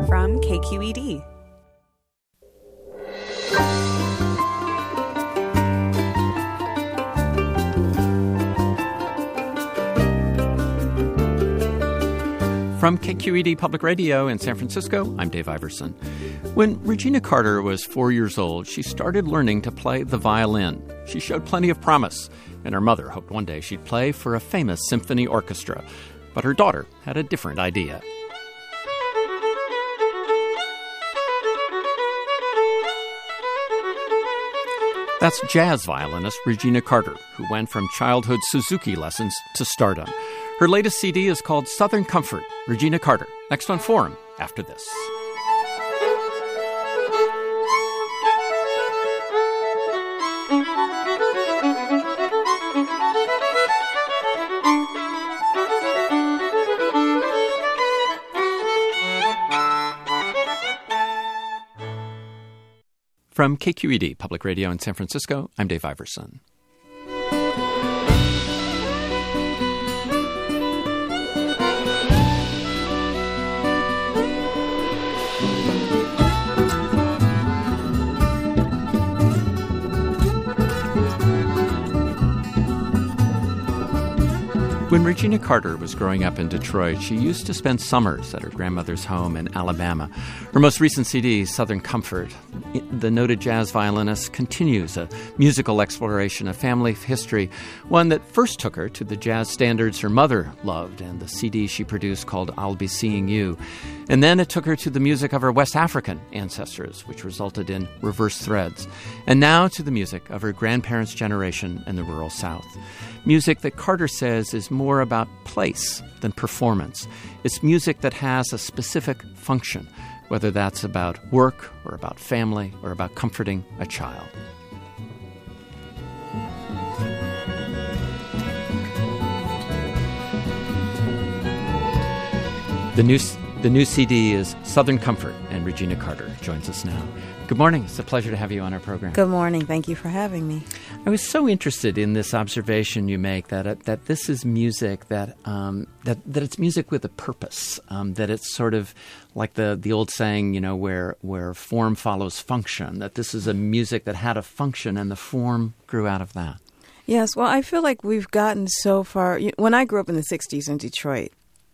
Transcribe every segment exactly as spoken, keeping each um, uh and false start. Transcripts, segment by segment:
from K Q E D. From K Q E D Public Radio in San Francisco, I'm Dave Iverson. When Regina Carter was four years old, she started learning to play the violin. She showed plenty of promise, and her mother hoped one day she'd play for a famous symphony orchestra. But her daughter had a different idea. That's jazz violinist Regina Carter, who went from childhood Suzuki lessons to stardom. Her latest C D is called Southern Comfort, Regina Carter. Next on Forum, after this. From K Q E D Public Radio in San Francisco, I'm Dave Iverson. When Regina Carter was growing up in Detroit, she used to spend summers at her grandmother's home in Alabama. Her most recent C D, Southern Comfort, the noted jazz violinist continues a musical exploration of family history, one that first took her to the jazz standards her mother loved and the C D she produced called I'll Be Seeing You. And then it took her to the music of her West African ancestors, which resulted in Reverse Threads. And now to the music of her grandparents' generation in the rural South. Music that Carter says is more about place than performance. It's music that has a specific function, whether that's about work or about family or about comforting a child. The new, the new C D is Southern Comfort, and Regina Carter joins us now. Good morning. It's a pleasure to have you on our program. Good morning. Thank you for having me. I was so interested in this observation you make that uh, that this is music that um, that that it's music with a purpose. Um, that it's sort of like the the old saying, you know, where where form follows function. That this is a music that had a function, and the form grew out of that. Yes. Well, I feel like we've gotten so far. When I grew up in the sixties in Detroit,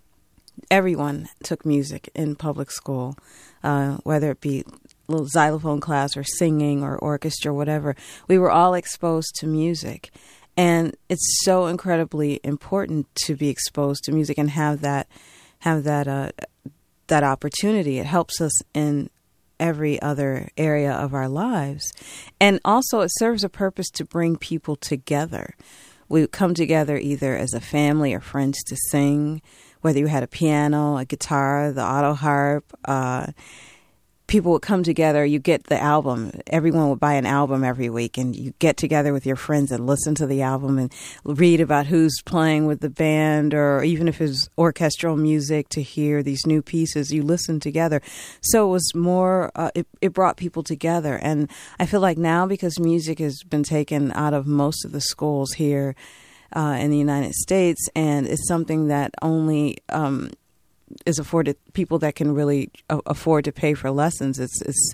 everyone took music in public school, uh, whether it be little xylophone class or singing or orchestra, whatever. We were all exposed to music. And it's so incredibly important to be exposed to music and have that have that uh, that opportunity. It helps us in every other area of our lives. And also it serves a purpose to bring people together. We come together either as a family or friends to sing, whether you had a piano, a guitar, the auto harp, uh people would come together. You get the album. Everyone would buy an album every week, and you get together with your friends and listen to the album and read about who's playing with the band, or even if it's orchestral music, to hear these new pieces. You listen together. So it was more, uh, it, it brought people together. And I feel like now, because music has been taken out of most of the schools here uh, in the United States, and it's something that only um is afforded people that can really uh, afford to pay for lessons. It's, it's,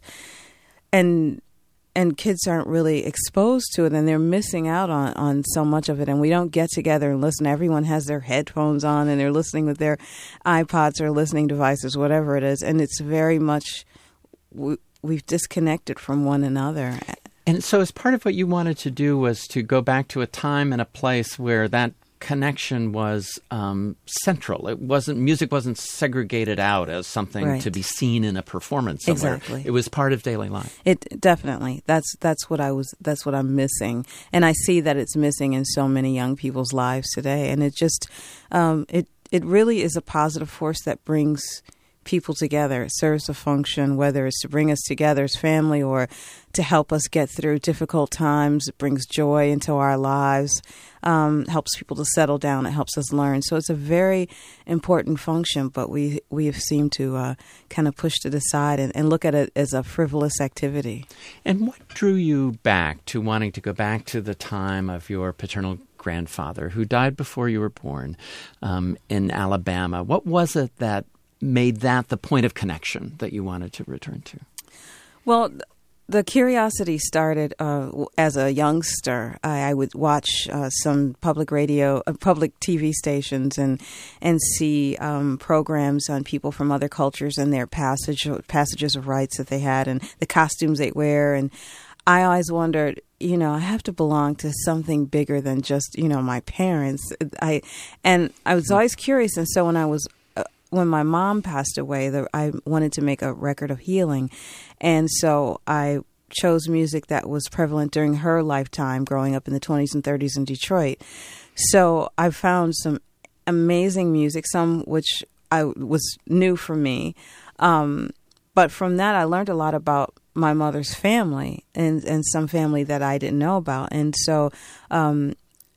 and, and kids aren't really exposed to it, and they're missing out on, on so much of it. And we don't get together and listen. Everyone has their headphones on and they're listening with their iPods or listening devices, whatever it is. And it's very much, we, we've disconnected from one another. And so as part of what you wanted to do was to go back to a time and a place where that connection was um, central. It wasn't music wasn't segregated out as something right. to be seen in a performance somewhere. Exactly. It was part of daily life. It definitely. That's that's what I was. That's what I'm missing, and I see that it's missing in so many young people's lives today. And it just um, it it really is a positive force that brings people together. It serves a function, whether it's to bring us together as family or to help us get through difficult times. It brings joy into our lives, um, helps people to settle down. It helps us learn. So it's a very important function, but we we have seemed to uh, kind of push it aside and, and look at it as a frivolous activity. And what drew you back to wanting to go back to the time of your paternal grandfather, who died before you were born, um, in Alabama? What was it that made that the point of connection that you wanted to return to? Well, the curiosity started uh, as a youngster. I, I would watch uh, some public radio, uh, public T V stations, and and see um, programs on people from other cultures and their passage passages of rights that they had, and the costumes they wear. And I always wondered, you know, I have to belong to something bigger than just, you know, my parents. I and I was always curious, and so when I was uh, when my mom passed away, the, I wanted to make a record of healing. And so I chose music that was prevalent during her lifetime, growing up in the twenties and thirties in Detroit. So I found some amazing music, some which I was new for me. Um, but from that, I learned a lot about my mother's family and, and some family that I didn't know about. And so um,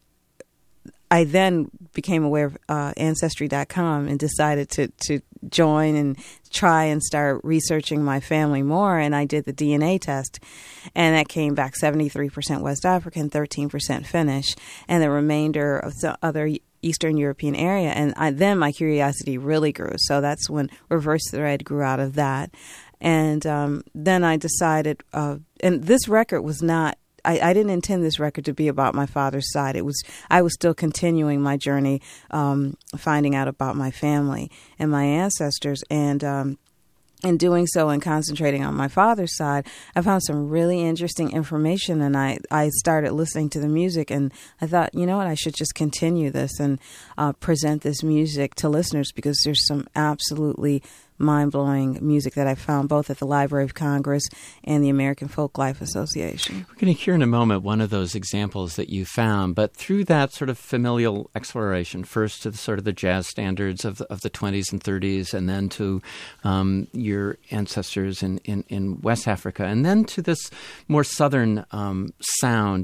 I then became aware of uh, Ancestry dot com and decided to, to join and try and start researching my family more. And I did the D N A test, and that came back seventy-three percent West African, thirteen percent Finnish, and the remainder of the other Eastern European area. And I, then my curiosity really grew. So that's when Reverse Thread grew out of that. And um, then I decided, uh, and this record was not, I, I didn't intend this record to be about my father's side. It was, I was still continuing my journey, um, finding out about my family and my ancestors. And um, in doing so and concentrating on my father's side, I found some really interesting information, and I, I started listening to the music, and I thought, you know what, I should just continue this and uh, present this music to listeners, because there's some absolutely mind-blowing music that I found both at the Library of Congress and the American Folklife Association. We're going to hear in a moment one of those examples that you found, but through that sort of familial exploration, first to the sort of the jazz standards of the, of the twenties and thirties, and then to um, your ancestors in, in, in West Africa, and then to this more southern um, sound.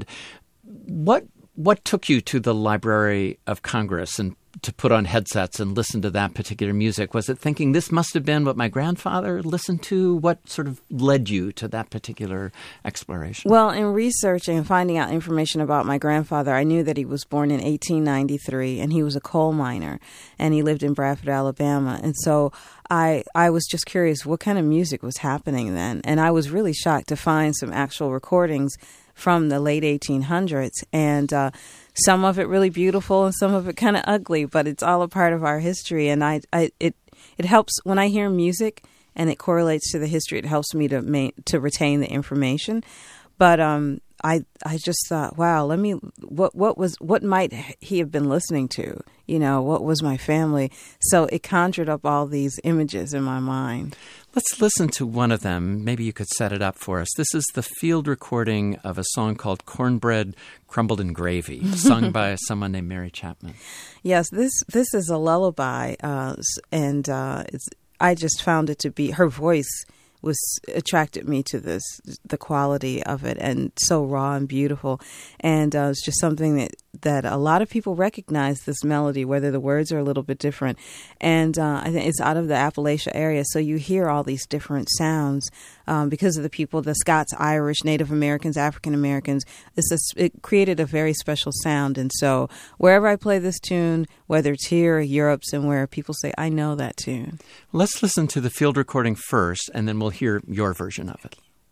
What what took you to the Library of Congress and to put on headsets and listen to that particular music? Was it thinking this must have been what my grandfather listened to? What sort of led you to that particular exploration? Well, in researching and finding out information about my grandfather, I knew that he was born in eighteen ninety-three, and he was a coal miner, and he lived in Bradford, Alabama. And so I I was just curious what kind of music was happening then. And I was really shocked to find some actual recordings from the late eighteen hundreds, and uh, some of it really beautiful and some of it kind of ugly, but it's all a part of our history. And I, I it it helps when I hear music and it correlates to the history. It helps me to ma- to retain the information. But um, I I just thought, wow, let me what what was what might he have been listening to? You know, what was my family? So it conjured up all these images in my mind. Let's listen to one of them. Maybe you could set it up for us. This is the field recording of a song called Cornbread Crumbled in Gravy, sung by someone named Mary Chapman. Yes, this this is a lullaby, uh, and uh, it's, I just found it to be, her voice was attracted me to this, the quality of it, and so raw and beautiful. And uh, it's just something that, that a lot of people recognize this melody, whether the words are a little bit different. And uh, I think it's out of the Appalachia area, so you hear all these different sounds um, because of the people, the Scots, Irish, Native Americans, African Americans. It's a, it created a very special sound. And so wherever I play this tune, whether it's here or Europe somewhere, people say, I know that tune. Let's listen to the field recording first, and then we'll hear your version of it.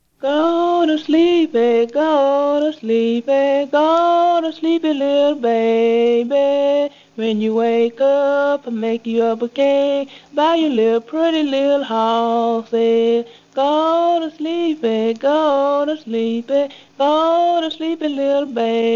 Go to sleepy, go to sleepy, go to sleepy, little baby. When you wake up, I make you up a cake, buy you little pretty little horses. Go to sleepy, go to sleepy, go to sleepy, little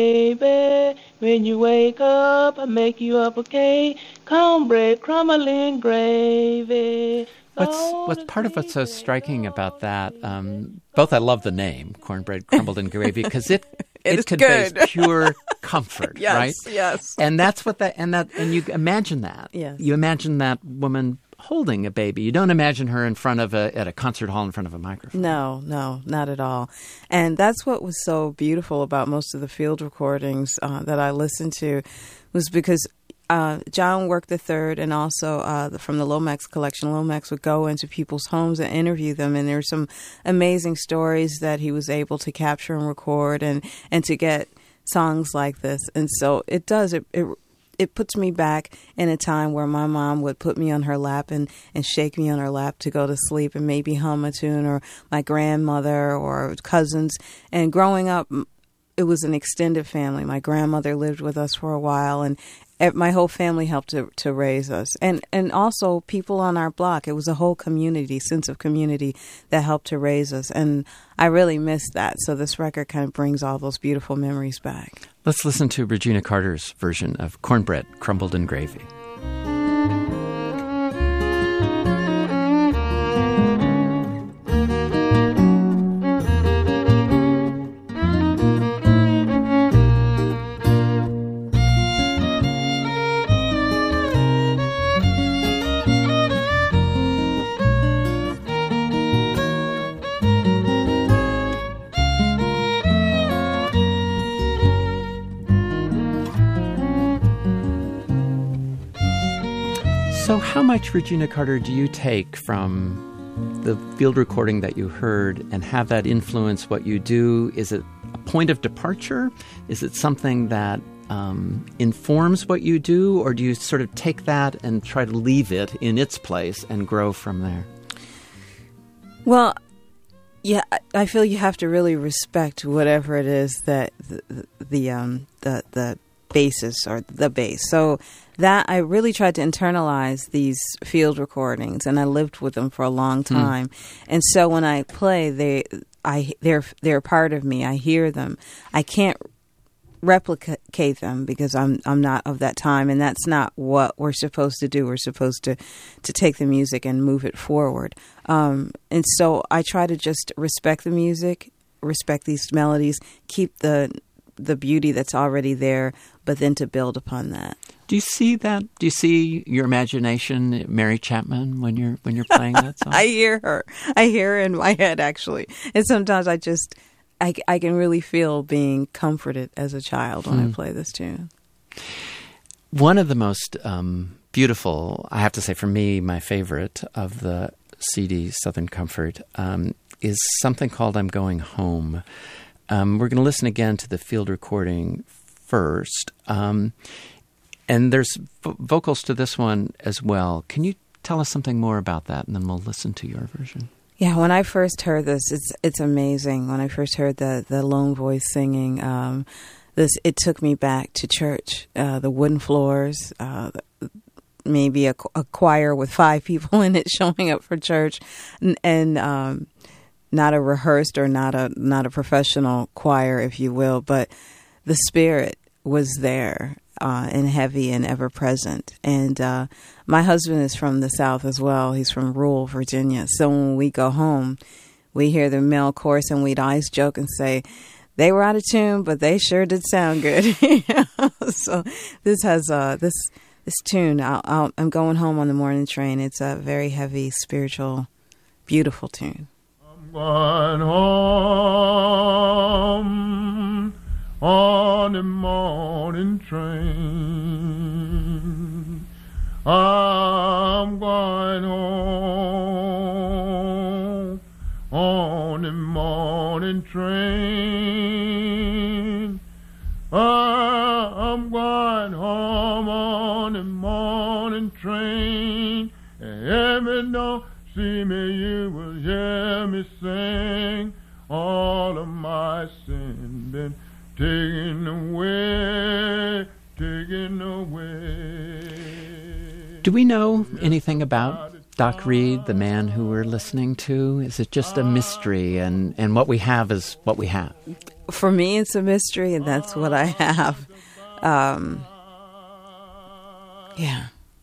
baby. When you wake up, I make you up a cake, cornbread, crumbling gravy. What's what's part of what's so striking about that? Um, both I love the name, Cornbread Crumbled in Gravy, because it it, it conveys good. pure comfort, yes, right? Yes, and that's what that and that and you imagine that. Yes. You imagine that woman holding a baby. You don't imagine her in front of a at a concert hall in front of a microphone. No, no, not at all. And that's what was so beautiful about most of the field recordings uh, that I listened to, was because Uh, John Work the Third, and also uh, from the Lomax collection, Lomax would go into people's homes and interview them, and there's some amazing stories that he was able to capture and record, and, and to get songs like this. And so it does, it, it it puts me back in a time where my mom would put me on her lap and, and shake me on her lap to go to sleep and maybe hum a tune, or my grandmother or cousins. And growing up, it was an extended family. My grandmother lived with us for a while, and my whole family helped to, to raise us. And and also people on our block. It was a whole community, sense of community that helped to raise us. And I really missed that. So this record kind of brings all those beautiful memories back. Let's listen to Regina Carter's version of Cornbread Crumbled in Gravy. So how much, Regina Carter, do you take from the field recording that you heard and have that influence what you do? Is it a point of departure? Is it something that um, informs what you do? Or do you sort of take that and try to leave it in its place and grow from there? Well, yeah, I feel you have to really respect whatever it is that the the um, the, the basis or the bass. So that I really tried to internalize these field recordings, and I lived with them for a long time. Mm. And so when I play, they, I, they're they're part of me. I hear them. I can't replicate them because I'm I'm not of that time, and that's not what we're supposed to do. We're supposed to to take the music and move it forward. Um, and so I try to just respect the music, respect these melodies, keep the the beauty that's already there, but then to build upon that. Do you see that? Do you see your imagination, Mary Chapman, when you're when you're playing that song? I hear her. I hear her in my head, actually. And sometimes I just, I, I can really feel being comforted as a child when hmm. I play this tune. One of the most um, beautiful, I have to say, for me, my favorite of the C D, Southern Comfort, um, is something called I'm Going Home. Um, we're going to listen again to the field recording first. Um, and there's vo- vocals to this one as well. Can you tell us something more about that, and then we'll listen to your version? Yeah, when I first heard this, it's it's amazing. When I first heard the, the lone voice singing, um, this it took me back to church. Uh, the wooden floors, uh, maybe a, a choir with five people in it showing up for church, and, and um, not a rehearsed or not a not a professional choir, if you will, but the spirit was there uh, and heavy and ever present. And uh, my husband is from the South as well. He's from rural Virginia. So when we go home, we hear the male chorus, and we'd always joke and say, they were out of tune, but they sure did sound good. So this has uh, this this tune. I'll, I'll, I'm Going Home on the Morning Train. It's a very heavy, spiritual, beautiful tune. I'm going home on the morning train. I'm going home on the morning train. I'm going home on the morning train. And if you don't see me, you will hear me sing. All of my sin been taken away, taken away. Do we know anything about Doc Reed, the man who we're listening to? Is it just a mystery, and, and what we have is what we have? For me, it's a mystery, and that's what I have. Um, yeah.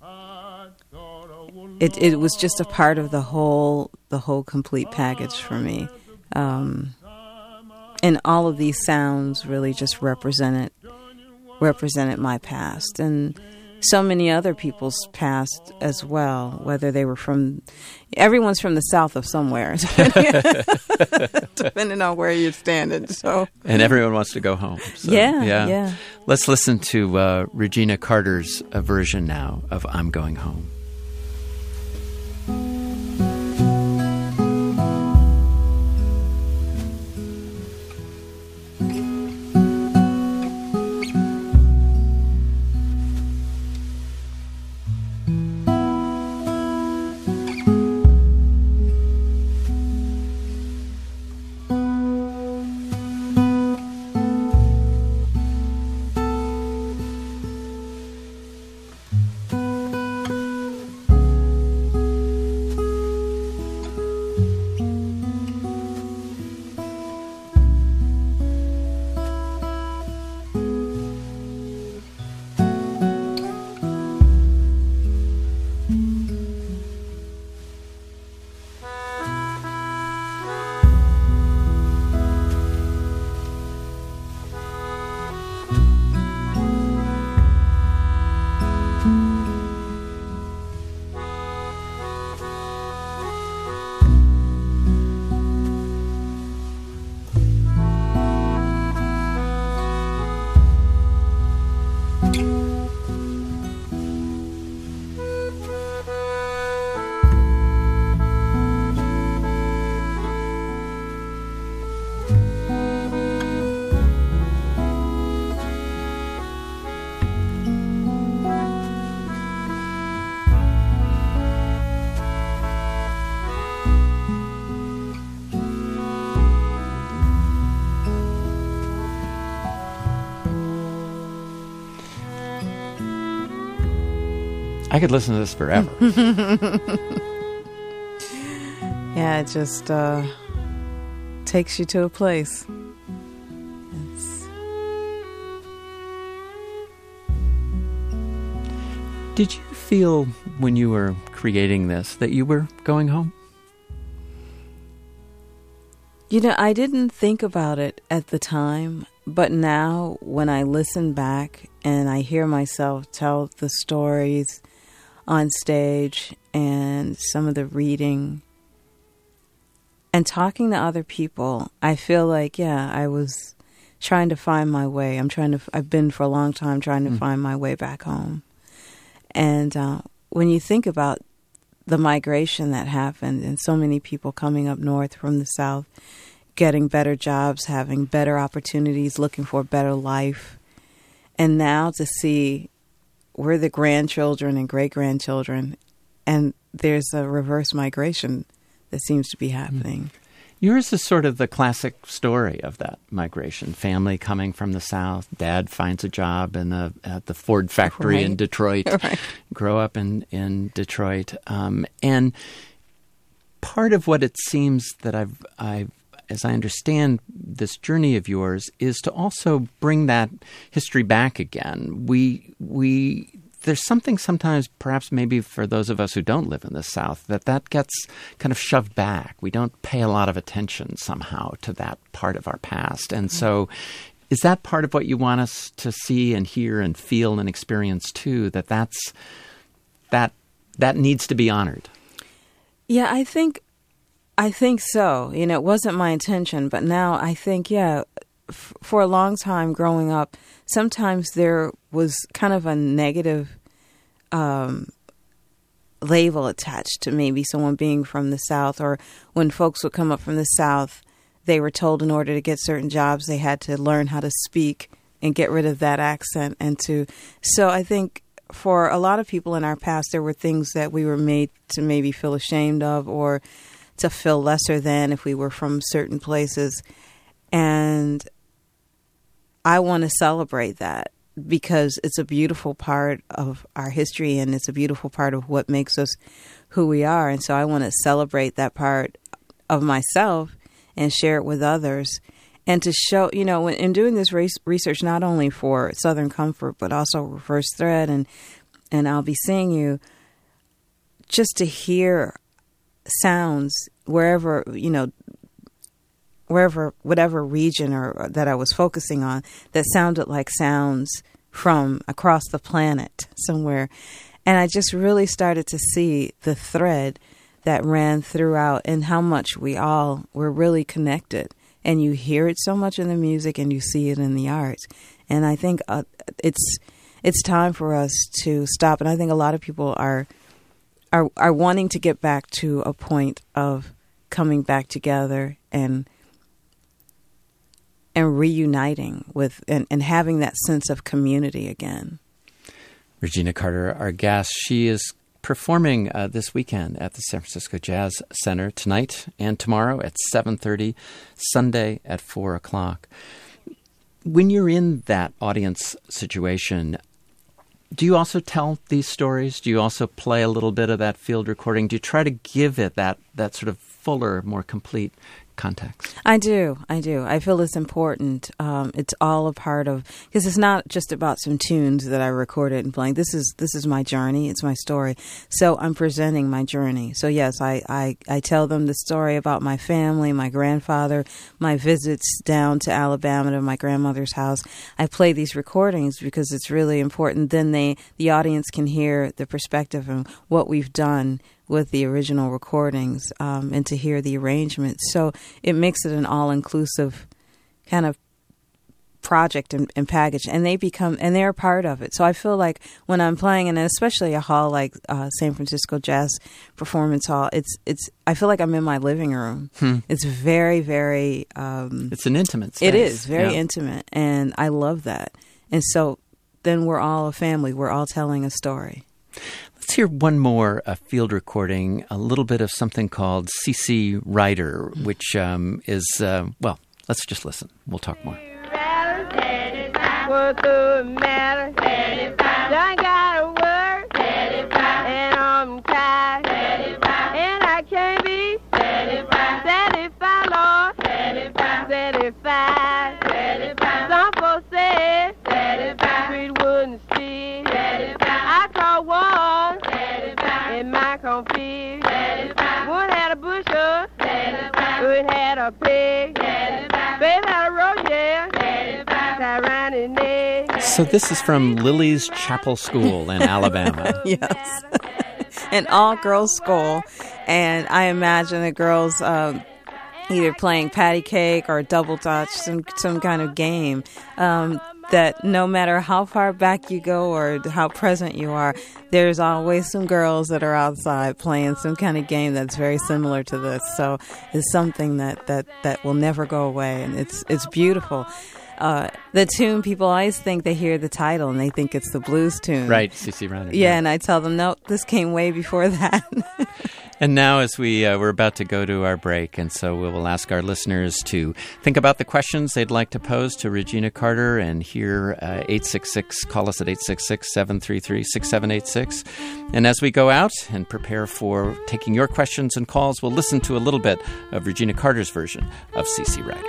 It it was just a part of the whole the whole complete package for me. Um, and all of these sounds really just represented represented my past and so many other people's past as well, whether they were from, everyone's from the South of somewhere, depending on where you're standing. So, and everyone wants to go home. So, yeah, yeah, yeah. Let's listen to uh, Regina Carter's uh, version now of I'm Going Home. I could listen to this forever. Yeah, it just uh, takes you to a place. It's... Did you feel when you were creating this that you were going home? You know, I didn't think about it at the time, but now when I listen back and I hear myself tell the stories on stage and some of the reading and talking to other people, I feel like, yeah, I was trying to find my way. I'm trying to, I've been for a long time trying to mm. find my way back home. And uh, when you think about the migration that happened and so many people coming up north from the South, getting better jobs, having better opportunities, looking for a better life. And now to see we're the grandchildren and great-grandchildren, and there's a reverse migration that seems to be happening. Yours is sort of the classic story of that migration. Family coming from the South, dad finds a job in the, at the Ford factory right. in Detroit, right. grow up in, in Detroit. Um, and part of what it seems that I've, I've, as I understand this journey of yours, is to also bring that history back again. We, we, there's something sometimes, perhaps maybe for those of us who don't live in the South, that that gets kind of shoved back. We don't pay a lot of attention somehow to that part of our past. And so is that part of what you want us to see and hear and feel and experience too, that that's, that, that needs to be honored? Yeah, I think I think so. You know, it wasn't my intention, but now I think, yeah, f- for a long time growing up, sometimes there was kind of a negative um, label attached to maybe someone being from the South, or when folks would come up from the South, they were told in order to get certain jobs, they had to learn how to speak and get rid of that accent. And to, so I think for a lot of people in our past, there were things that we were made to maybe feel ashamed of, or to feel lesser than if we were from certain places. And I want to celebrate that because it's a beautiful part of our history and it's a beautiful part of what makes us who we are. And so I want to celebrate that part of myself and share it with others. And to show, you know, when, in doing this race, research, not only for Southern Comfort, but also Reverse Thread and, and I'll Be Seeing You, just to hear sounds wherever, you know, wherever, whatever region or, or that I was focusing on, that sounded like sounds from across the planet somewhere. And I just really started to see the thread that ran throughout and how much we all were really connected. And you hear it so much in the music and you see it in the arts. And I think uh, it's it's time for us to stop. And I think a lot of people are Are, are wanting to get back to a point of coming back together and and reuniting with and, and having that sense of community again. Regina Carter, our guest, she is performing uh, this weekend at the San Francisco Jazz Center tonight and tomorrow at seven thirty, Sunday at four o'clock. When you're in that audience situation, do you also tell these stories? Do you also play a little bit of that field recording? Do you try to give it that, that sort of fuller, more complete context? I do. I do. I feel it's important. Um, it's all a part of, because it's not just about some tunes that I recorded and playing. This is this is my journey. It's my story. So I'm presenting my journey. So yes, I, I, I tell them the story about my family, my grandfather, my visits down to Alabama to my grandmother's house. I play these recordings because it's really important. Then they the audience can hear the perspective and what we've done with the original recordings, um, and to hear the arrangements. So it makes it an all-inclusive kind of project and, and package, and they become, and they're a part of it. So I feel like when I'm playing, and especially a hall like uh, San Francisco Jazz Performance Hall, it's, it's, I feel like I'm in my living room. Hmm. It's very, very... Um, it's an intimate space. It is, very yeah. intimate, and I love that. And so then we're all a family. We're all telling a story. Let's hear one more uh, field recording, a little bit of something called C C Rider, which um, is, uh, well, let's just listen. We'll talk more. What's the matter? Don't got a word. can't be satisfied. Satisfied, Lord. Satisfied. Satisfied. Satisfied. Some folks say satisfied. Street wooden steel. Satisfied. I caught one. Satisfied. In my confused. Satisfied. One had a bushel. Satisfied. One had a pig. Satisfied. Baby had a road, yeah. Satisfied. Tied around his neck. So this is from Lily's Chapel School in Alabama. Yes. An all-girls school. And I imagine the girls um, either playing patty cake or double dutch, some, some kind of game. Um, that no matter how far back you go or how present you are, there's always some girls that are outside playing some kind of game that's very similar to this. So it's something that, that, that will never go away, and it's it's beautiful. Uh, the tune, people always think they hear the title and they think it's the blues tune. Right, C C Rider. Yeah, yeah, and I tell them, no, this came way before that. And now as we, uh, we're about to go to our break, and so we will ask our listeners to think about the questions they'd like to pose to Regina Carter, and here, uh, eight six six, call us at eight six six, seven three three, six seven eight six. And as we go out and prepare for taking your questions and calls, we'll listen to a little bit of Regina Carter's version of C C Rider.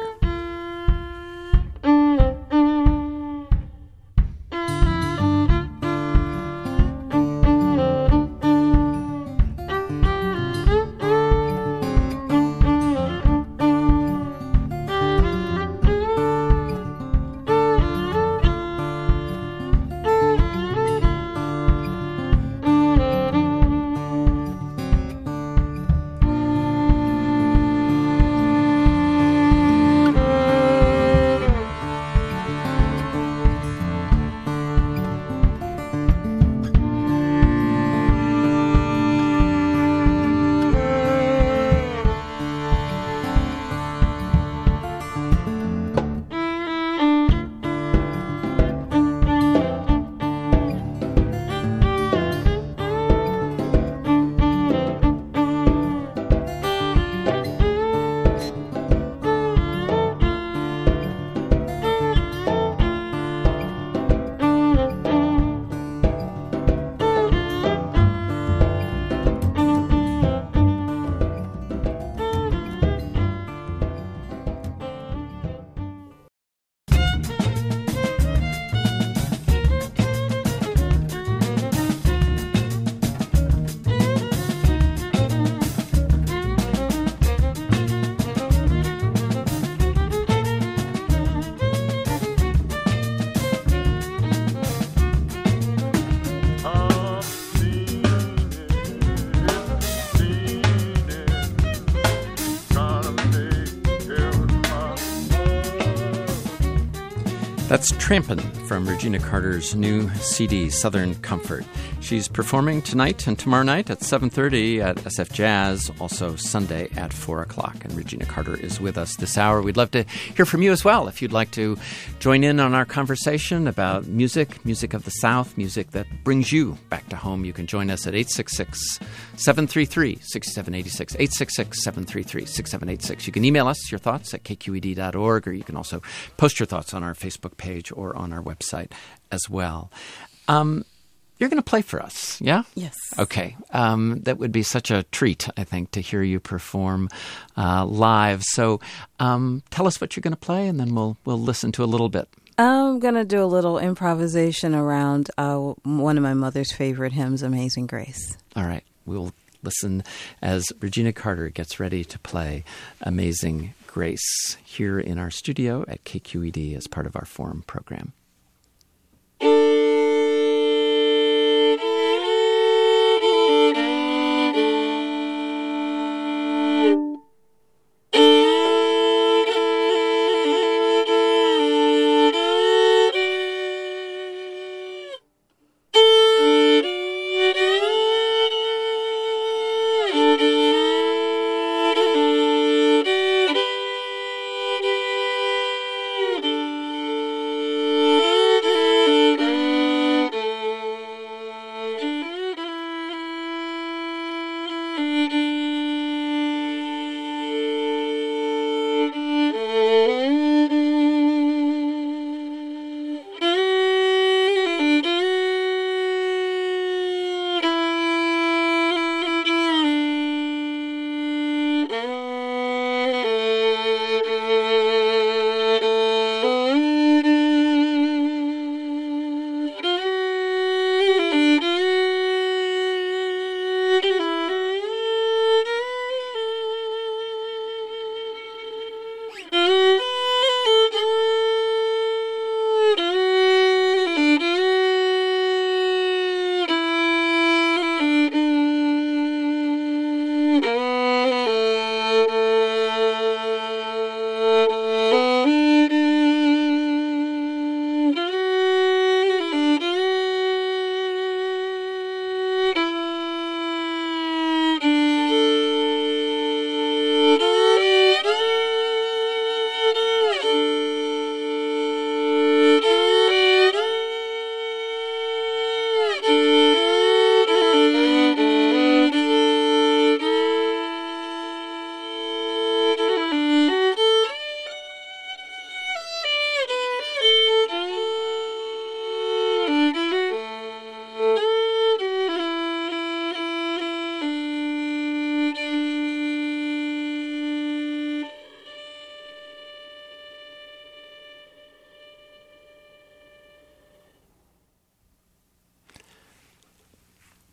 That's Trampin' from Regina Carter's new C D, Southern Comfort. She's performing tonight and tomorrow night at seven thirty at S F Jazz, also Sunday at four o'clock. And Regina Carter is with us this hour. We'd love to hear from you as well. If you'd like to join in on our conversation about music, music of the South, music that brings you back to home, you can join us at eight six six, seven three three, six seven eight six, eight six six, seven three three, six seven eight six. You can email us your thoughts at k q e d dot org, or you can also post your thoughts on our Facebook page or on our website as well. Um, you're going to play for us, yeah? Yes. Okay. Um, that would be such a treat, I think, to hear you perform uh, live. So um, tell us what you're going to play, and then we'll we'll listen to a little bit. I'm going to do a little improvisation around uh, one of my mother's favorite hymns, Amazing Grace. All right. We'll listen as Regina Carter gets ready to play Amazing Grace here in our studio at K Q E D as part of our Forum program.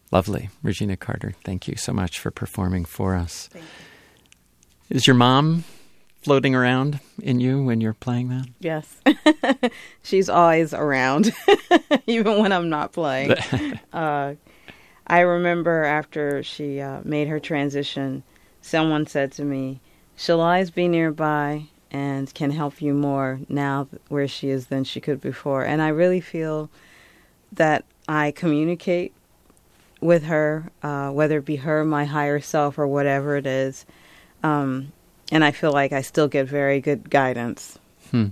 Lovely. Regina Carter, thank you so much for performing for us. Thank you. Is your mom floating around in you when you're playing that? Yes. She's always around, even when I'm not playing. uh, I remember after she uh, made her transition, someone said to me, she'll always be nearby and can help you more now where she is than she could before. And I really feel that I communicate with her, uh, whether it be her, my higher self, or whatever it is. Um, and I feel like I still get very good guidance. Hmm.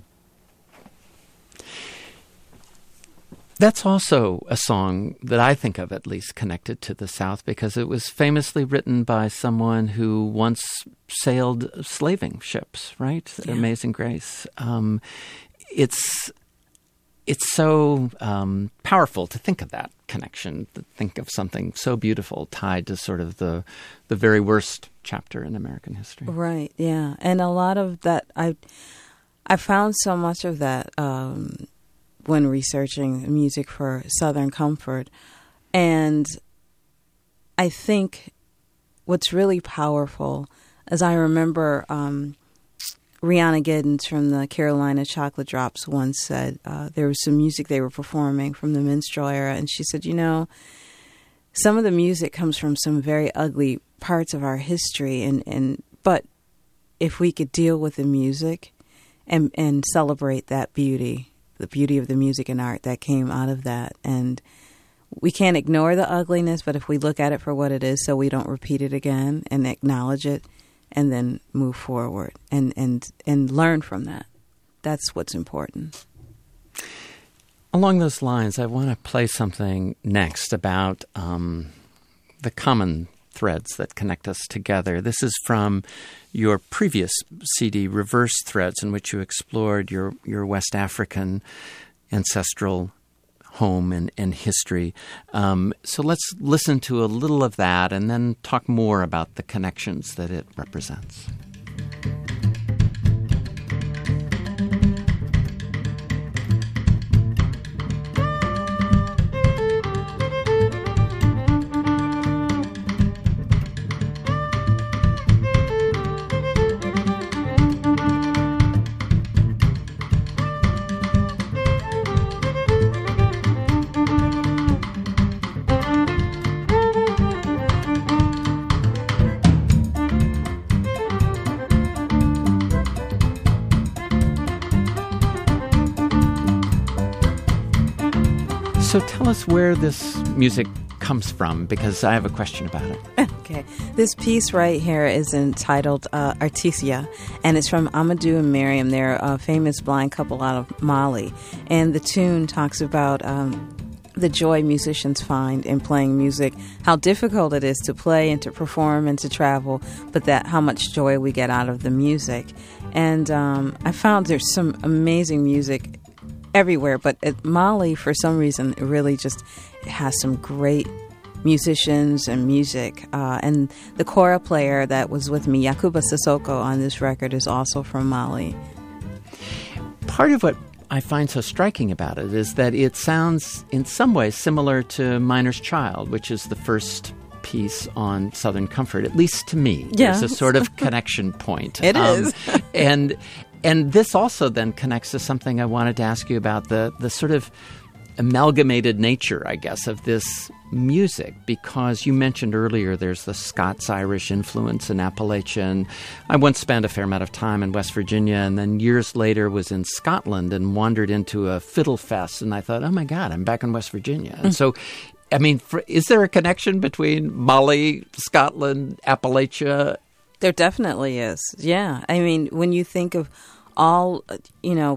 That's also a song that I think of, at least, connected to the South, because it was famously written by someone who once sailed slaving ships, right? Yeah. Amazing Grace. Um, it's it's so um, powerful to think of that connection, to think of something so beautiful tied to sort of the the very worst chapter in American history. Right, yeah. And a lot of that, I, I found so much of that um, when researching music for Southern Comfort. And I think what's really powerful is I remember um, Rihanna Giddens from the Carolina Chocolate Drops once said uh, there was some music they were performing from the minstrel era, and she said, you know, some of the music comes from some very ugly parts of our history, and, and but if we could deal with the music and and celebrate that beauty, the beauty of the music and art that came out of that, and we can't ignore the ugliness, but if we look at it for what it is so we don't repeat it again and acknowledge it, and then move forward and, and, and learn from that. That's what's important. Along those lines, I want to play something next about um, the common threads that connect us together. This is from your previous C D, Reverse Threads, in which you explored your, your West African ancestral home and, and history. Um, so let's listen to a little of that and then talk more about the connections that it represents. So tell us where this music comes from, because I have a question about it. Okay. This piece right here is entitled uh, Artesia, and it's from Amadou and Miriam. They're a famous blind couple out of Mali. And the tune talks about um, the joy musicians find in playing music, how difficult it is to play and to perform and to travel, but that how much joy we get out of the music. And um, I found there's some amazing music everywhere, but at Mali, for some reason, it really just has some great musicians and music. Uh, and the kora player that was with me, Yakuba Sissoko, on this record is also from Mali. Part of what I find so striking about it is that it sounds in some ways similar to Miner's Child, which is the first piece on Southern Comfort, at least to me. Yeah. There's a sort of connection point. It um, is. and and this also then connects to something I wanted to ask you about, the the sort of amalgamated nature, I guess, of this music, because you mentioned earlier there's the Scots-Irish influence in Appalachia. And I once spent a fair amount of time in West Virginia, and then years later was in Scotland and wandered into a fiddle fest, and I thought, oh my God, I'm back in West Virginia. And so, I mean, for, is there a connection between Mali, Scotland, Appalachia? There definitely is. Yeah. I mean, when you think of all, you know,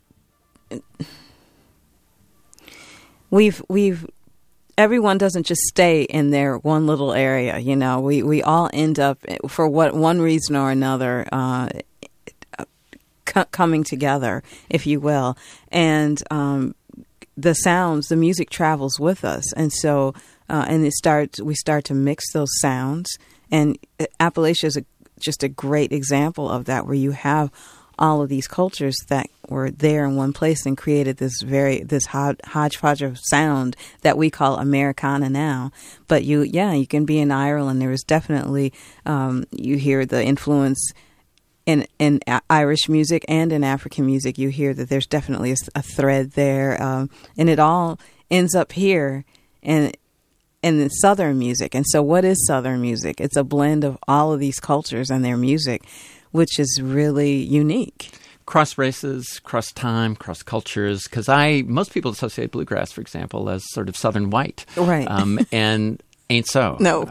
we've, we've, everyone doesn't just stay in their one little area, you know, we, we all end up for what one reason or another, uh, c- coming together, if you will. And, um, the sounds, the music travels with us. And so, uh, and it starts, we start to mix those sounds, and Appalachia is a, just a great example of that, where you have all of these cultures that were there in one place and created this very this hod- hodgepodge of sound that we call Americana now. But you, yeah, you can be in Ireland. There is definitely um, you hear the influence in in Irish music and in African music. You hear that there's definitely a, a thread there, um, and it all ends up here and. And the Southern music. And so what is Southern music? It's a blend of all of these cultures and their music, which is really unique. Cross races, cross time, cross cultures, because I most people associate bluegrass, for example, as sort of Southern white. Right. Um, and ain't so. No.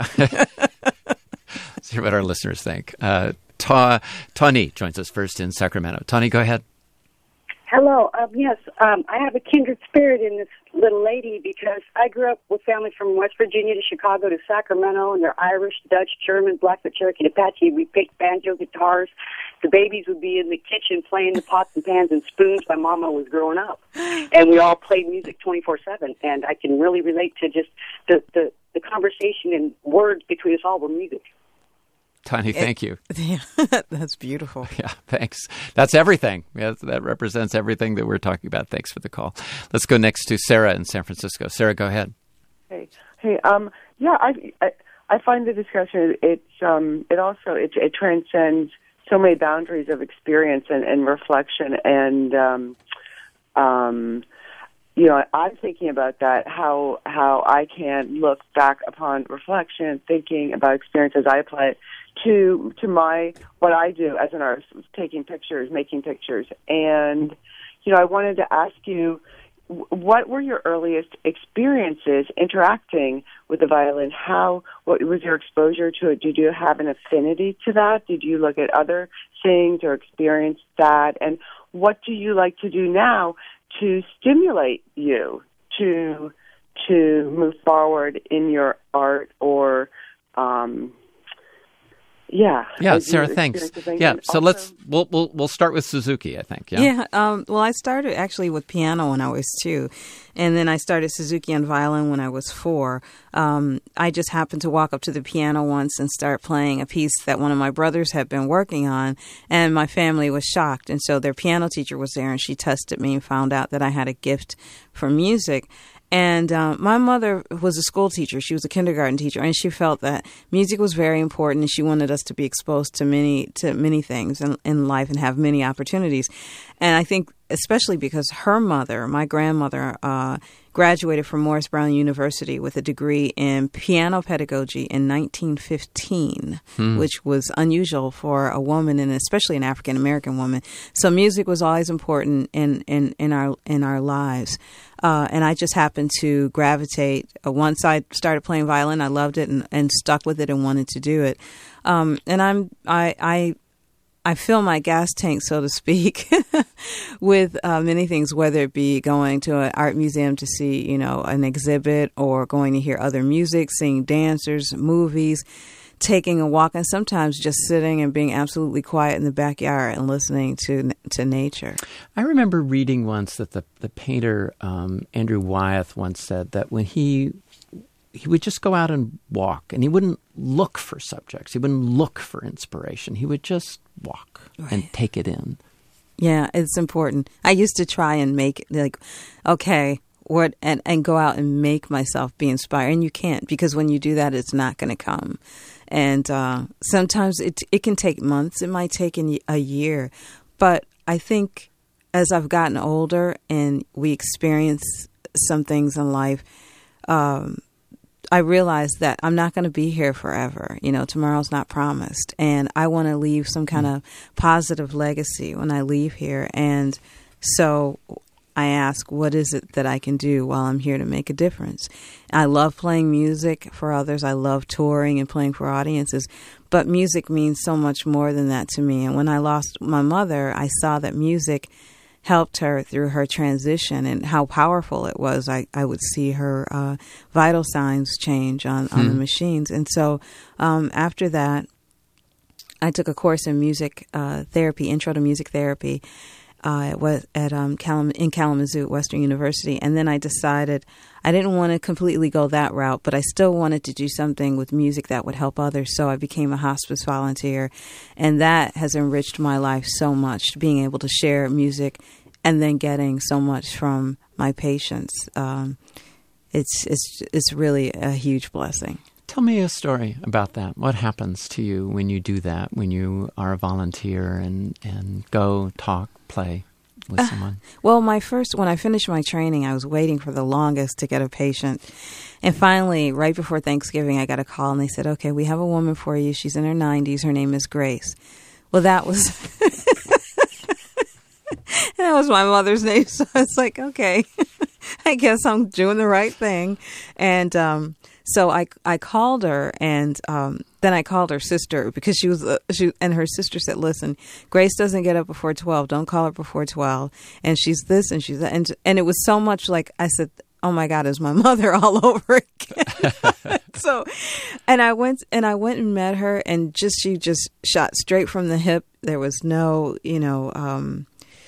Let's hear what our listeners think. Uh, Ta- Tawny joins us first in Sacramento. Tawny, go ahead. Hello. Um, yes, um, I have a kindred spirit in this little lady because I grew up with family from West Virginia to Chicago to Sacramento, and they're Irish, Dutch, German, Blackfoot, Cherokee, Apache. We picked banjo guitars. The babies would be in the kitchen playing the pots and pans and spoons while Mama was growing up. And we all played music twenty-four seven, and I can really relate to just the, the, the conversation and words between us all were music. Tawny, thank you. Yeah, that's beautiful. Yeah, thanks. That's everything. Yeah, that represents everything that we're talking about. Thanks for the call. Let's go next to Sarah in San Francisco. Sarah, go ahead. Hey, hey, um, yeah, I, I, I find the discussion it's um, it also it, it transcends so many boundaries of experience and, and reflection, and um, um, you know, I'm thinking about that how how I can look back upon reflection, thinking about experiences I apply it to to my what I do as an artist, taking pictures, making pictures. And you know, I wanted to ask you, what were your earliest experiences interacting with the violin? How what was your exposure to it? Did you have an affinity to that? Did you look at other things or experience that? And what do you like to do now to stimulate you to to move forward in your art or um Yeah. Yeah, Sarah, thanks. Yeah, so also, let's we'll we'll we'll start with Suzuki, I think. Yeah. Yeah. Um, well, I started actually with piano when I was two, and then I started Suzuki on violin when I was four. Um, I just happened to walk up to the piano once and start playing a piece that one of my brothers had been working on, and my family was shocked. And so their piano teacher was there, and she tested me and found out that I had a gift for music. And uh, my mother was a school teacher. She was a kindergarten teacher, and she felt that music was very important, and she wanted us to be exposed to many to many things in, in life and have many opportunities. And I think especially because her mother, my grandmother, uh, graduated from Morris Brown University with a degree in piano pedagogy in nineteen fifteen, hmm. which was unusual for a woman, and especially an African American woman. So music was always important in in, in our in our lives. Uh, and I just happened to gravitate. Uh, once I started playing violin, I loved it and, and stuck with it and wanted to do it. Um, and I'm I I. I fill my gas tank, so to speak, with uh, many things, whether it be going to an art museum to see, you know, an exhibit, or going to hear other music, seeing dancers, movies, taking a walk, and sometimes just sitting and being absolutely quiet in the backyard and listening to to nature. I remember reading once that the, the painter um, Andrew Wyeth once said that when he he would just go out and walk, and he wouldn't look for subjects. He wouldn't look for inspiration. He would just walk right. and take it in. Yeah, it's important. I used to try and make like, okay, what, and, and go out and make myself be inspired. And you can't, because when you do that, it's not going to come. And uh, sometimes it it can take months. It might take a year. But I think as I've gotten older and we experience some things in life, um, I realized that I'm not going to be here forever. You know, tomorrow's not promised. And I want to leave some kind of positive legacy when I leave here. And so I ask, what is it that I can do while I'm here to make a difference? I love playing music for others. I love touring and playing for audiences. But music means so much more than that to me. And when I lost my mother, I saw that music helped her through her transition and how powerful it was. I, I would see her uh, vital signs change on, on hmm. the machines. And so um, after that, I took a course in music uh, therapy, intro to music therapy, uh, was at um, Kalam- in Kalamazoo, Western University. And then I decided I didn't want to completely go that route, but I still wanted to do something with music that would help others. So I became a hospice volunteer, and that has enriched my life so much, being able to share music and then getting so much from my patients. Um, it's it's it's really a huge blessing. Tell me a story about that. What happens to you when you do that, when you are a volunteer and, and go, talk, play with uh, someone? Well, my first, when I finished my training, I was waiting for the longest to get a patient. And finally, right before Thanksgiving, I got a call and they said, okay, we have a woman for you. She's in her nineties. Her name is Grace. Well, that was... that was my mother's name. So it's like, okay, I guess I'm doing the right thing. And, um, So I I called her, and um, then I called her sister because she was uh, she and her sister said, "Listen, Grace doesn't get up before twelve. Don't call her before twelve." And she's this, and she's that, and and it was so much like I said, "Oh my God, it's my mother all over again." So, and I went and I went and met her, and just she just shot straight from the hip. There was no, you know. Um,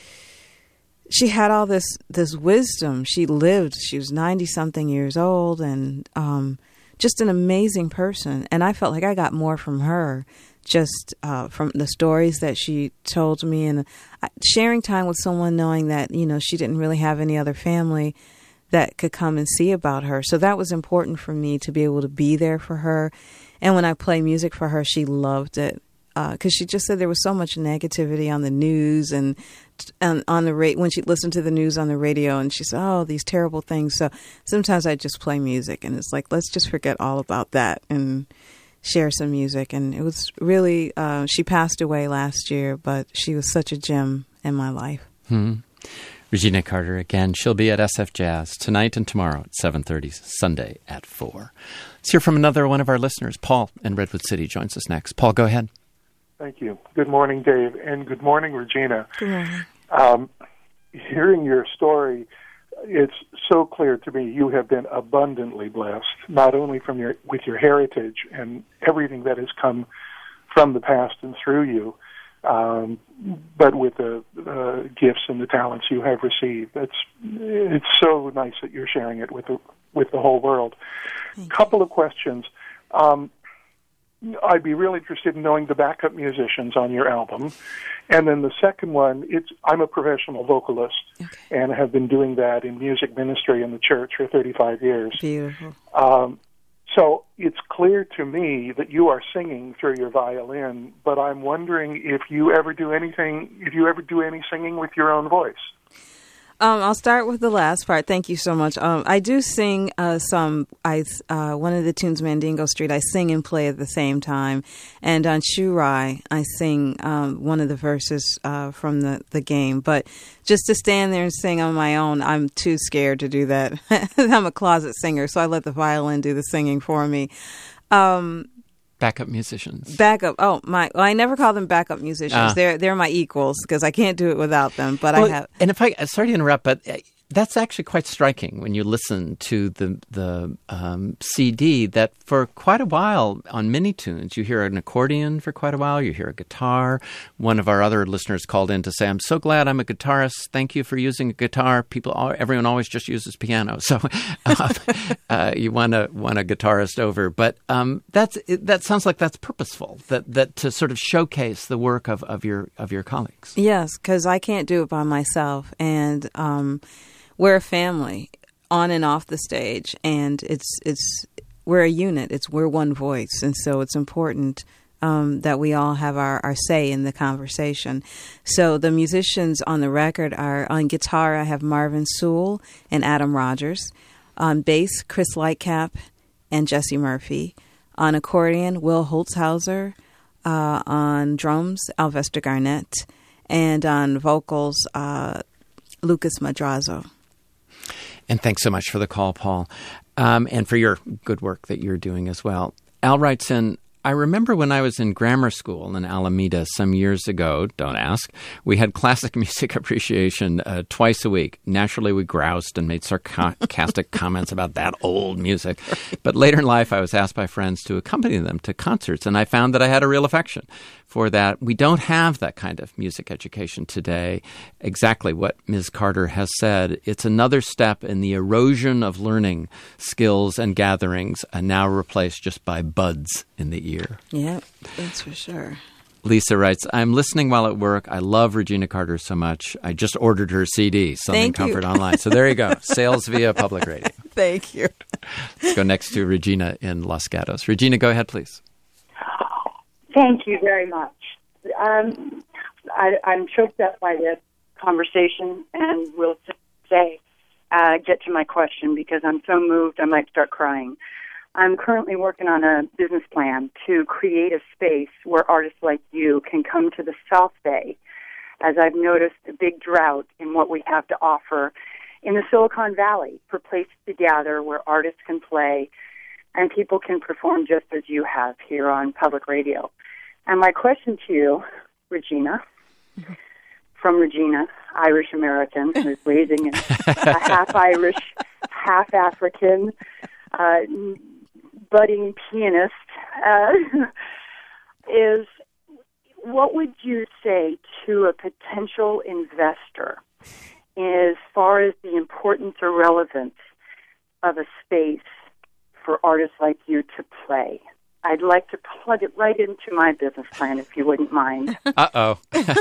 She had all this this wisdom. She lived. She was ninety something years old, and um, just an amazing person. And I felt like I got more from her, just uh, from the stories that she told me, and uh, sharing time with someone, knowing that you know she didn't really have any other family that could come and see about her. So that was important for me to be able to be there for her. And when I play music for her, she loved it. Because uh, she just said there was so much negativity on the news and, and on the ra- when she listened to the news on the radio, and she said, "Oh, these terrible things." So sometimes I just play music, and it's like, let's just forget all about that and share some music. And it was really, uh, she passed away last year, but she was such a gem in my life. Hmm. Regina Carter again. She'll be at S F Jazz tonight and tomorrow at seven thirty, Sunday at four. Let's hear from another one of our listeners. Paul in Redwood City joins us next. Paul, go ahead. Thank you. Good morning, Dave, and good morning, Regina. Good morning. Um, hearing your story, it's so clear to me you have been abundantly blessed, not only from your with your heritage and everything that has come from the past and through you, um, but with the uh, gifts and the talents you have received. It's it's so nice that you're sharing it with the with the whole world. Couple of questions. Um, I'd be really interested in knowing the backup musicians on your album. And then the second one, it's I'm a professional vocalist, okay, and have been doing that in music ministry in the church for thirty-five years. Beautiful. Um, so it's clear to me that you are singing through your violin, but I'm wondering if you ever do anything, if you ever do any singing with your own voice. Um, I'll start with the last part. Thank you so much. Um, I do sing uh, some. I uh, one of the tunes, Mandingo Street, I sing and play at the same time. And on Shurai, I sing um, one of the verses uh, from the, the game. But just to stand there and sing on my own, I'm too scared to do that. I'm a closet singer, so I let the violin do the singing for me. Um, Backup musicians. Backup. Oh, my. Well, I never call them backup musicians. Uh, they're they're my equals because I can't do it without them. But well, I have. And if I sorry to interrupt, but that's actually quite striking when you listen to the the um, C D. That for quite a while on many tunes, you hear an accordion for quite a while. You hear a guitar. One of our other listeners called in to say, "I'm so glad I'm a guitarist. Thank you for using a guitar. People, everyone always just uses piano. So um, uh, you want a want a guitarist over." But um, that's that sounds like that's purposeful. That that to sort of showcase the work of, of your of your colleagues. Yes, because I can't do it by myself, and um, we're a family on and off the stage, and it's it's we're a unit. It's we're one voice, and so it's important um, that we all have our, our say in the conversation. So the musicians on the record are on guitar. I have Marvin Sewell and Adam Rogers. On bass, Chris Lightcap and Jesse Murphy. On accordion, Will Holtzhauser. Uh, on drums, Alvester Garnett. And on vocals, uh, Lucas Madrazo. And thanks so much for the call, Paul, um, and for your good work that you're doing as well. Al writes in, I remember when I was in grammar school in Alameda some years ago, don't ask, we had classic music appreciation uh, twice a week. Naturally, we groused and made sarcastic comments about that old music. But later in life, I was asked by friends to accompany them to concerts, and I found that I had a real affection for for that. We don't have that kind of music education today. Exactly what Miz Carter has said. It's another step in the erosion of learning skills and gatherings, and now replaced just by buds in the ear. Yeah, that's for sure. Lisa writes, I'm listening while at work. I love Regina Carter so much. I just ordered her C D, Southern Thank Comfort you. Online. So there you go. Sales via public radio. Thank you. Let's go next to Regina in Los Gatos. Regina, go ahead, please. Thank you very much. Um, I, I'm choked up by this conversation, and will just say, uh, get to my question because I'm so moved I might start crying. I'm currently working on a business plan to create a space where artists like you can come to the South Bay, as I've noticed a big drought in what we have to offer in the Silicon Valley for places to gather where artists can play and people can perform just as you have here on public radio. And my question to you, Regina, from Regina, Irish American, who's raising a half Irish, half African, uh, budding pianist, uh, is what would you say to a potential investor as far as the importance or relevance of a space for artists like you to play? I'd like to plug it right into my business plan, if you wouldn't mind. Uh-oh.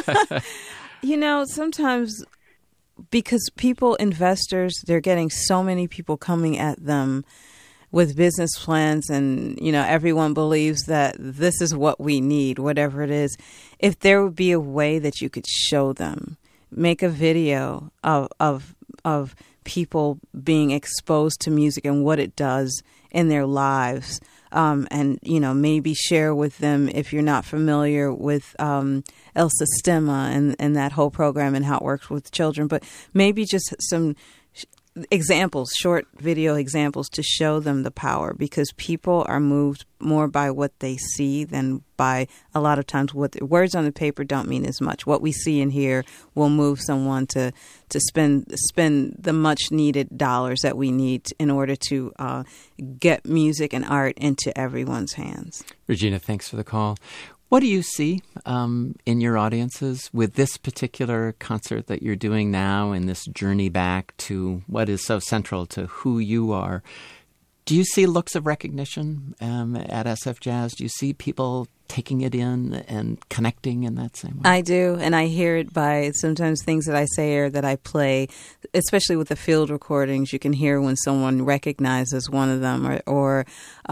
You know, sometimes because people, investors, they're getting so many people coming at them with business plans, and, you know, everyone believes that this is what we need, whatever it is. If there would be a way that you could show them, make a video of of of people being exposed to music and what it does in their lives, um, and, you know, maybe share with them, if you're not familiar with um, El Sistema and, and that whole program and how it works with children, but maybe just some examples, short video examples to show them the power, because people are moved more by what they see than by a lot of times what the words on the paper don't mean as much. What we see and hear will move someone to to spend spend the much needed dollars that we need in order to uh, get music and art into everyone's hands. Regina, thanks for the call. What do you see um, in your audiences with this particular concert that you're doing now and this journey back to what is so central to who you are? Do you see looks of recognition um, at S F Jazz? Do you see people taking it in and connecting in that same way? I do, and I hear it by sometimes things that I say or that I play, especially with the field recordings. You can hear when someone recognizes one of them, or, or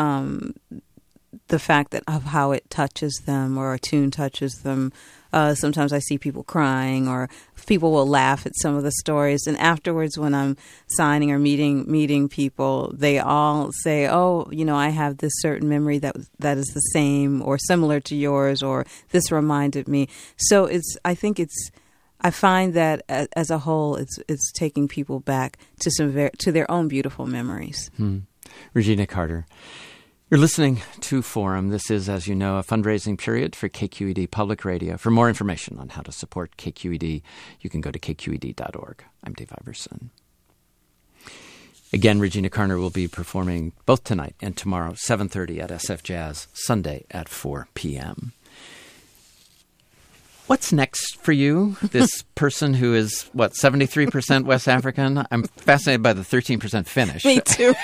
um the fact that of how it touches them or a tune touches them. Uh, sometimes I see people crying, or people will laugh at some of the stories. And afterwards, when I'm signing or meeting meeting people, they all say, "Oh, you know, I have this certain memory that that is the same or similar to yours, or this reminded me." So it's. I think it's. I find that as a whole, it's it's taking people back to some ver- to their own beautiful memories. Hmm. Regina Carter. You're listening to Forum. This is, as you know, a fundraising period for K Q E D Public Radio. For more information on how to support K Q E D, you can go to k q e d dot org. I'm Dave Iverson. Again, Regina Carter will be performing both tonight and tomorrow, seven thirty at S F Jazz, Sunday at four p.m. What's next for you, this person who is, what, seventy-three percent West African? I'm fascinated by the thirteen percent Finnish. Me too.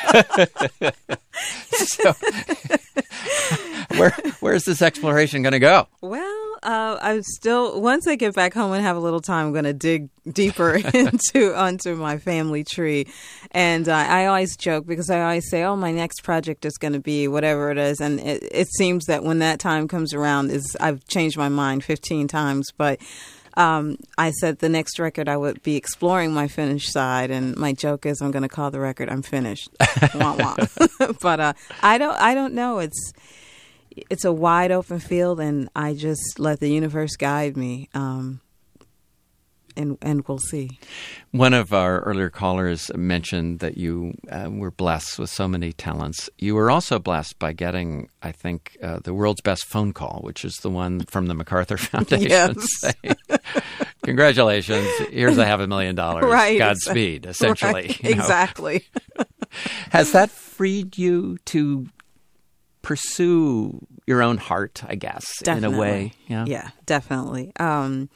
So, where where's this exploration going to go? Well, uh, I'm still, once I get back home and have a little time, I'm going to dig deeper into onto my family tree. And uh, I always joke, because I always say, oh, my next project is going to be whatever it is. And it, it seems that when that time comes around, is I've changed my mind fifteen times. But um, I said the next record I would be exploring my Finnish side, and my joke is I'm going to call the record "I'm Finished." Wah, wah. But uh, I don't, I don't know. It's it's a wide open field, and I just let the universe guide me. Um, And, and we'll see. One of our earlier callers mentioned that you uh, were blessed with so many talents. You were also blessed by getting, I think, uh, the world's best phone call, which is the one from the MacArthur Foundation. Yes. Saying, congratulations, here's a half a million dollars. Right. Godspeed, essentially. Right. You know. Exactly. Has that freed you to pursue your own heart, I guess, Definitely. in a way. Yeah, yeah, definitely. Um,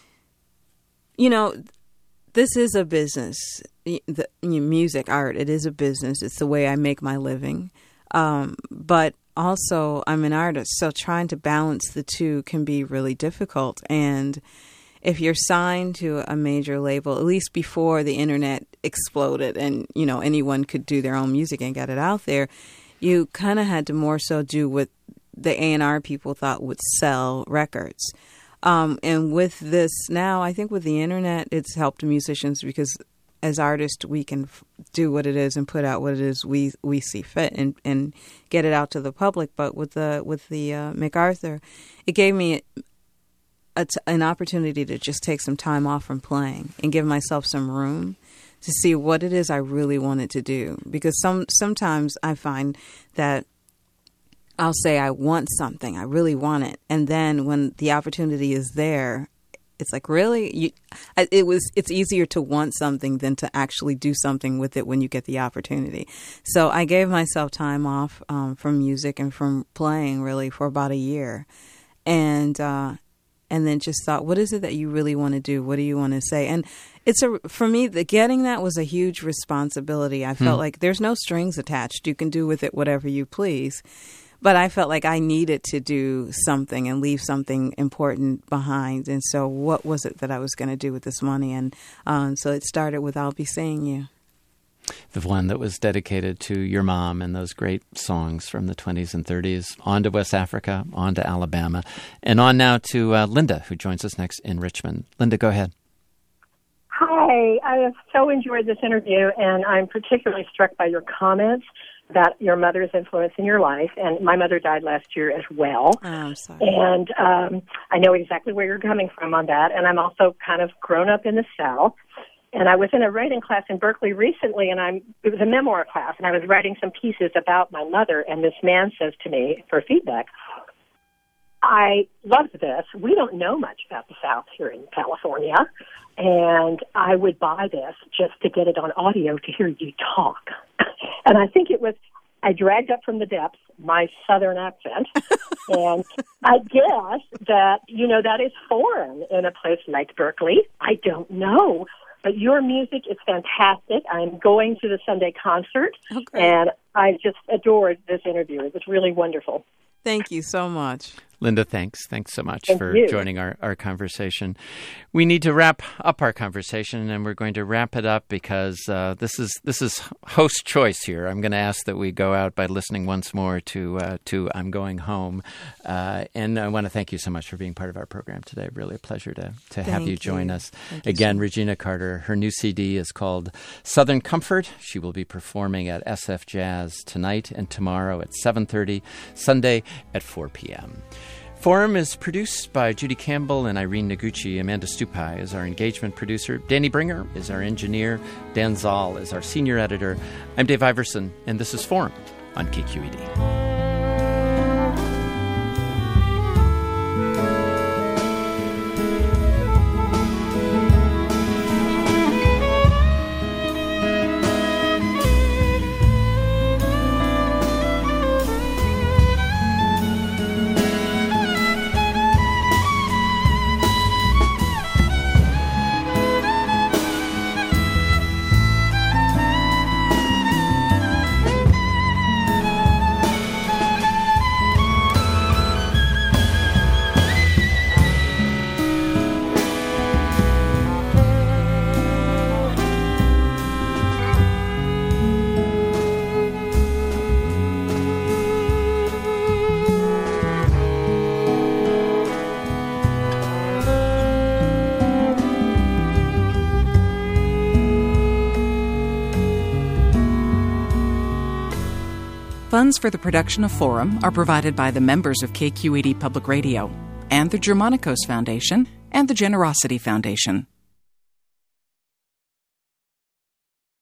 you know, this is a business. The, music, art, it is a business. It's the way I make my living. Um, but also, I'm an artist, so trying to balance the two can be really difficult. And if you're signed to a major label, at least before the internet exploded and, you know, anyone could do their own music and get it out there, you kind of had to more so do what the A and R people thought would sell records. Um, and with this now, I think with the internet, it's helped musicians because as artists, we can f- do what it is and put out what it is we we see fit and, and get it out to the public. But with the with the uh, MacArthur, it gave me a t- an opportunity to just take some time off from playing and give myself some room to see what it is I really wanted to do. Because some sometimes I find that I'll say I want something, I really want it, and then when the opportunity is there, it's like, really? You, it was. It's easier to want something than to actually do something with it when you get the opportunity. So I gave myself time off um, from music and from playing really for about a year, and uh, and then just thought, what is it that you really want to do? What do you want to say? And it's a for me, the getting that was a huge responsibility. I felt Hmm. like there's no strings attached. You can do with it whatever you please. But I felt like I needed to do something and leave something important behind. And so what was it that I was going to do with this money? And um, so it started with I'll Be Seeing You. The one that was dedicated to your mom and those great songs from the twenties and thirties, on to West Africa, on to Alabama, and on now to uh, Linda, who joins us next in Richmond. Linda, go ahead. Hi, I have so enjoyed this interview, and I'm particularly struck by your comments about your mother's influence in your life. And my mother died last year as well. Oh, I'm sorry. And um, I know exactly where you're coming from on that. And I'm also kind of grown up in the South. And I was in a writing class in Berkeley recently, and I'm it was a memoir class, and I was writing some pieces about my mother. And this man says to me for feedback, I love this. We don't know much about the South here in California, and I would buy this just to get it on audio to hear you talk. And I think it was, I dragged up from the depths my Southern accent, and I guess that, you know, that is foreign in a place like Berkeley. I don't know. But your music is fantastic. I'm going to the Sunday concert, Oh, great. and I just adored this interview. It was really wonderful. Thank you so much. Linda, thanks. Thanks so much Thank for you. joining our, our conversation. We need to wrap up our conversation, and we're going to wrap it up because uh, this is this is host choice here. I'm going to ask that we go out by listening once more to uh, to I'm Going Home. Uh, and I want to thank you so much for being part of our program today. Really a pleasure to, to have Thank you join you. us. Thank you Again, so much. Regina Carter, her new C D is called Southern Comfort. She will be performing at S F Jazz tonight and tomorrow at seven thirty, Sunday at four p.m. Forum is produced by Judy Campbell and Irene Noguchi. Amanda Stupai is our engagement producer. Danny Bringer is our engineer. Dan Zoll is our senior editor. I'm Dave Iverson, and this is Forum on K Q E D. Funds for the production of Forum are provided by the members of K Q E D Public Radio and the Germanicos Foundation and the Generosity Foundation.